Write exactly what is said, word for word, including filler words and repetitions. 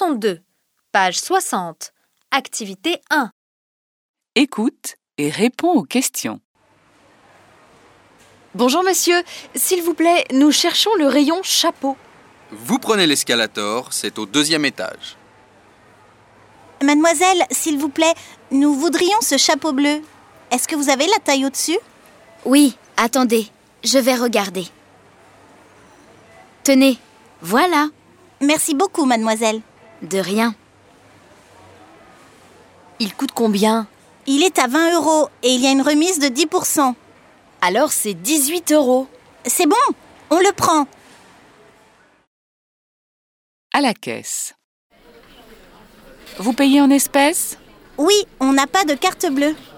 soixante-deux, page soixante, activité un. Écoute et réponds aux questions. Bonjour monsieur, s'il vous plaît, nous cherchons le rayon chapeau. Vous prenez l'escalator, c'est au deuxième étage. Mademoiselle, s'il vous plaît, nous voudrions ce chapeau bleu. Est-ce que vous avez la taille au-dessus ? Oui, attendez, je vais regarder. Tenez, voilà. Merci beaucoup, mademoiselle. De rien. Il coûte combien ? Il est à vingt euros et il y a une remise de dix pour cent. Alors c'est dix-huit euros. C'est bon, on le prend. À la caisse. Vous payez en espèces ? Oui, on n'a pas de carte bleue.